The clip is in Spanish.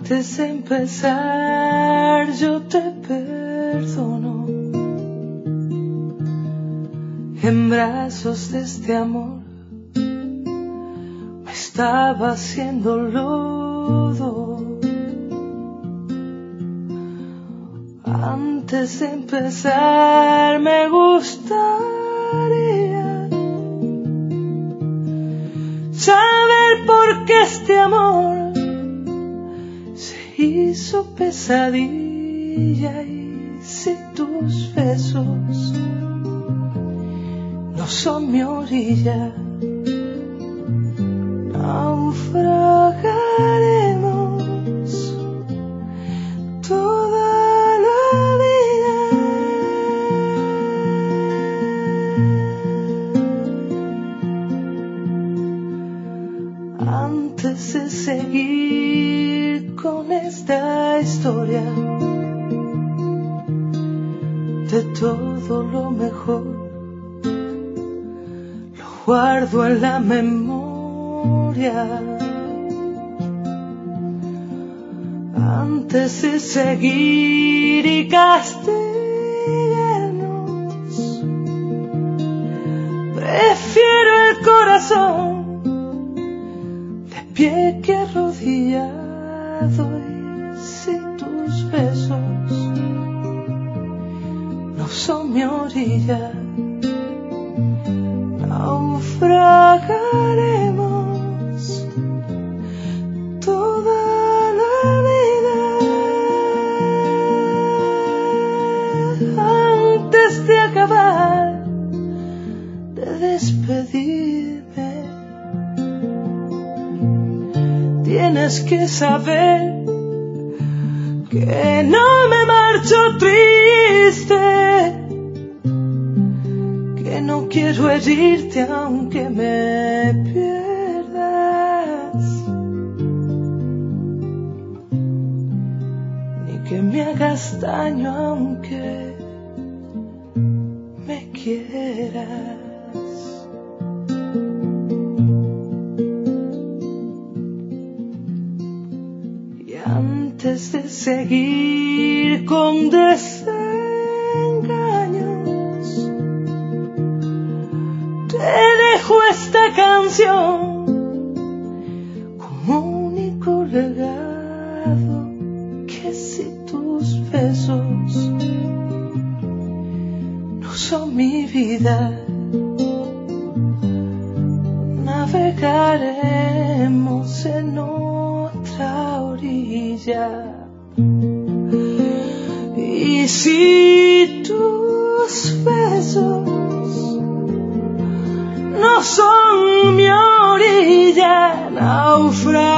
Antes de empezar yo te perdono. En brazos de este amor me estaba haciendo lodo. Antes de empezar me gustaría saber por qué este amor hizo pesadilla y si tus besos no son mi orilla, naufragaremos toda la vida. Antes de seguir con esta historia, de todo lo mejor lo guardo en la memoria. Antes de seguir y castigarnos, prefiero el corazón de pie que arrodillado. Y si tus besos no son mi orilla, naufragaremos toda la vida. Antes de acabar de despedirme, tienes que saber que no me marcho triste, que no quiero herirte aunque me pierdas, ni que me hagas daño aunque me quieras. Antes de seguir con desengaños, te dejo esta canción como único legado, que si tus besos no son mi vida, navegaremos en otra orilla. Y si tus besos no son mi orilla, naufragaremos